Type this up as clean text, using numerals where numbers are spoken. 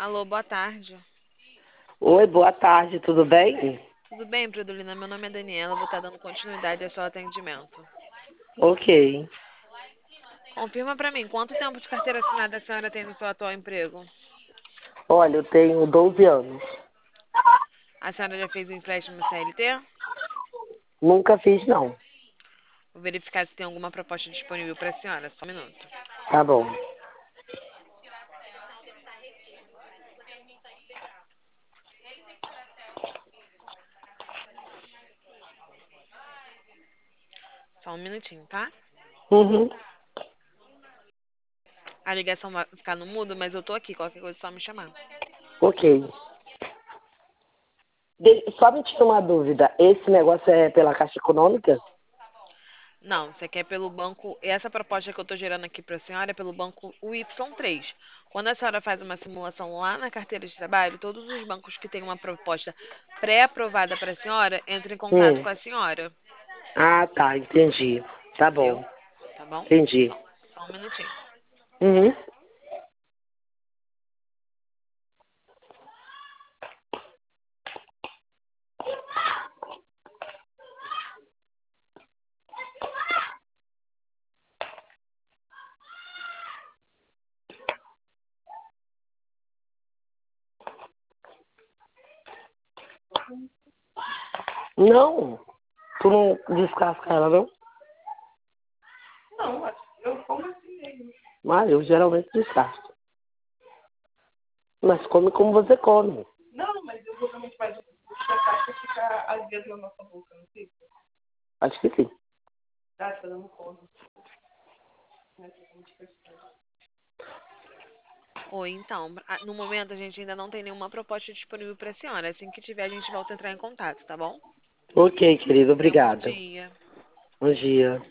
Alô, boa tarde. Oi, boa tarde, tudo bem? Tudo bem, Brodolina? Meu nome é Daniela, vou estar dando continuidade ao seu atendimento. Ok. Confirma pra mim, quanto tempo de carteira assinada a senhora tem no seu atual emprego? Olha, eu tenho 12 anos. A senhora já fez um empréstimo no CLT? Nunca fiz, não. Vou verificar se tem alguma proposta disponível para a senhora. Só um minuto. Tá bom. Só um minutinho, tá? Uhum. A ligação vai ficar no mudo, mas eu tô aqui. Qualquer coisa é só me chamar. Ok. Só me tira uma dúvida. Esse negócio é pela Caixa Econômica? Não, você quer pelo banco. Essa proposta que eu tô gerando aqui para a senhora é pelo banco UY3. Quando a senhora faz uma simulação lá na carteira de trabalho, todos os bancos que têm uma proposta pré-aprovada para a senhora entram em contato Hum. com a senhora. Ah, tá, entendi. Tá Viu? bom. Tá bom? Entendi. Só um minutinho. Uhum. Não. Tu não descasca ela, não? Não, eu como assim mesmo. Mas eu geralmente descasco. Mas come como você come. Não, mas eu geralmente faz descascar e fica às vezes na nossa boca, não fica? Acho que sim. Ah, tá dando conta. Oi, então, no momento a gente ainda não tem nenhuma proposta disponível para a senhora. Assim que tiver, a gente volta a entrar em contato, tá bom? Ok, querido, Tenha um bom obrigada. dia. Bom dia.